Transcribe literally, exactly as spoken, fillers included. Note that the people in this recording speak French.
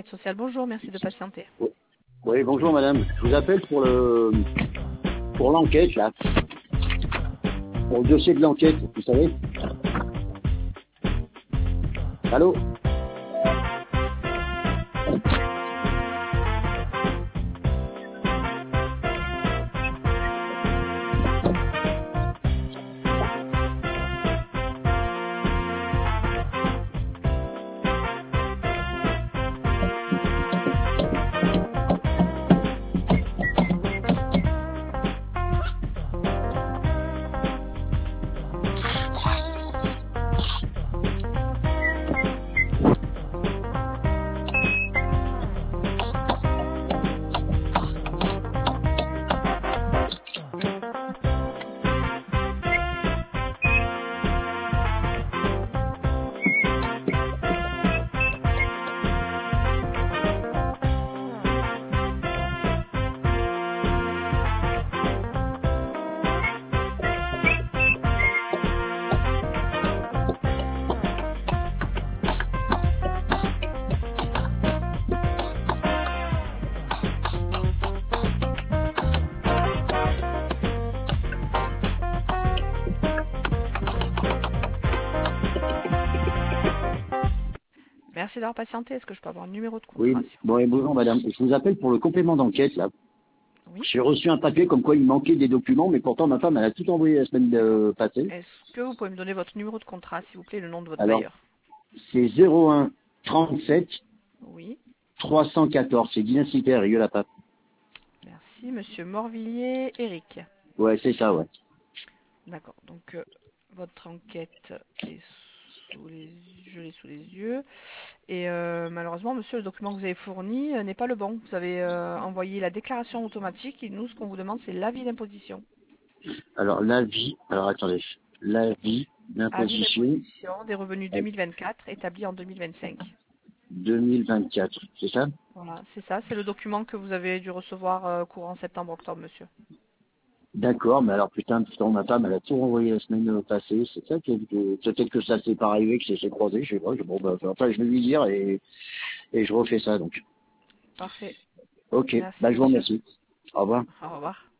l'enquête sociale. Bonjour, merci de patienter. Oui, oui, bonjour madame. Je vous appelle pour le pour l'enquête là. Pour le dossier de l'enquête, vous savez. Allô? Merci d'avoir patienté. Est-ce que je peux avoir un numéro de Oui, contrat? bon et bonjour madame. Je vous appelle pour le complément d'enquête là. Oui. J'ai reçu un papier comme quoi il manquait des documents, mais pourtant ma femme elle a tout envoyé la semaine euh, passée. Est-ce que vous pouvez me donner votre numéro de contrat, s'il vous plaît, le nom de votre Alors, bailleur? c'est zéro un trente-sept Oui. trois cent quatorze. C'est Guinness Cité, Rieux-la-Pape. Merci, monsieur Morvillier, Eric. Ouais, c'est ça, ouais. D'accord, donc euh, votre enquête est sous les je l'ai sous les yeux. Et euh, malheureusement, monsieur, le document que vous avez fourni euh, n'est pas le bon. Vous avez euh, envoyé la déclaration automatique et nous, ce qu'on vous demande, c'est l'avis d'imposition. Alors, l'avis, alors attendez, l'avis Avis d'imposition d'imposition des revenus deux mille vingt-quatre établi en deux mille vingt-cinq. deux mille vingt-quatre, c'est ça? Voilà, c'est ça, c'est le document que vous avez dû recevoir euh, courant septembre-octobre, monsieur. D'accord, mais alors putain, putain, ma femme, elle a tout renvoyé la semaine passée, c'est ça que, que- peut-être que ça s'est pas arrivé, que ça s'est croisé, je sais pas, je, bon, bah, enfin, je vais lui dire et, et je refais ça, donc. Parfait. Ok, Merci, bah, je vous monsieur. remercie. Au revoir. Au revoir.